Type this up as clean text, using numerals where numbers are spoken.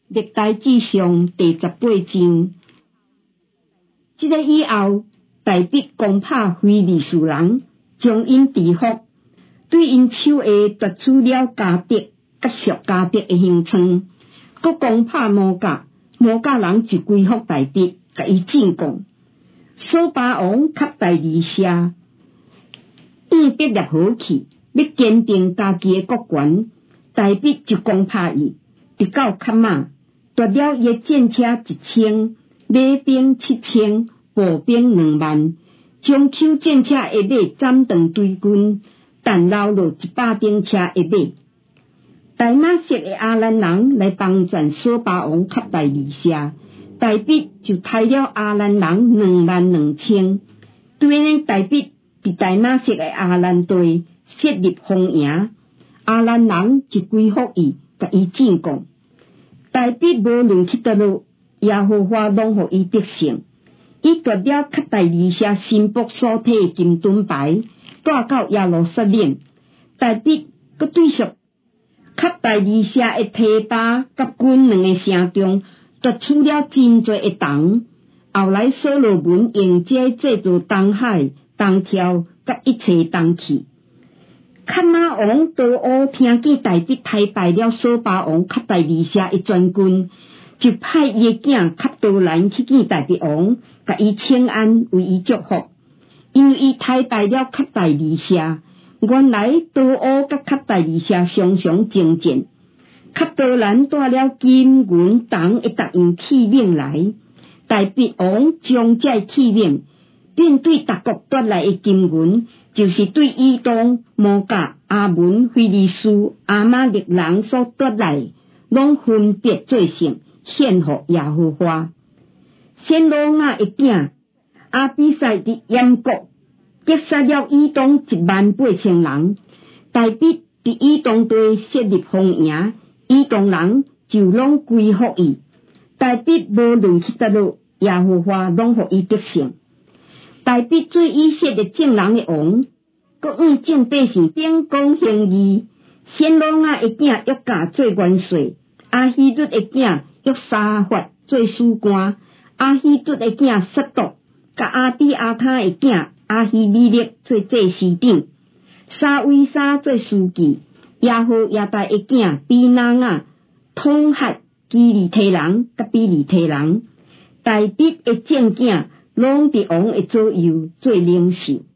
历代志上第18章。这个以后，大必攻打非利士人，将因制服，对因手下夺取了迦得、甲属迦得的乡村，搁攻打摩甲，摩甲人就归服大必，甲伊进贡。所巴王甲大利舍得了好气，要坚定家己的国权，大必就攻打伊，直到卡马，夺了伊的战车1000，马兵7000，步兵2万，将丘战车下马斩断队军，但留落100顶车下马。大马色的阿兰人来帮助所巴王甲大利舍，大必就杀了阿兰人22000。对呢，大必伫大马色的阿兰队设立封营，阿兰人就归服伊，甲伊进贡。大必无论去倒落，耶和华拢互伊得胜。伊夺了甲大利舍新卜所摕的金盾牌，带到耶路撒冷。大必佮对属甲大利舍的提巴甲军2个城中，夺取了真侪的铜。后来所罗门用这制作东海、东条甲一切铜器。卡马王多乌听见大必击败了所巴王甲大利舍的全军，就派伊的囝卡多兰去见大必王，甲伊请安，为伊祝福，因为伊击败了甲大利舍。原来多乌甲甲大利舍常常征战，卡多兰带了金银铜的各样器皿来，大必王将这器皿，并对各国夺来的金银，就是对以东、摩甲、阿门、非利士、阿玛力人所夺来，拢分别做成献给耶和华。先罗亚的囝阿比赛伫燕国击杀了以东18000人，大必伫以东地设立封营，以东人就拢归服伊。大必无论去倒落，耶和华拢互伊得胜。大必做以色列正人的王，搁用正百姓秉公行义。先罗亚的囝约甲做元帅，阿希律的囝约沙法做史官，阿希律的囝撒督，甲阿比阿他的囝阿希米勒做祭司长，沙威沙做书记，耶和亚大的囝比拿雅统辖基利提人甲比利提人。大必的正囝拢伫王的左右做领袖。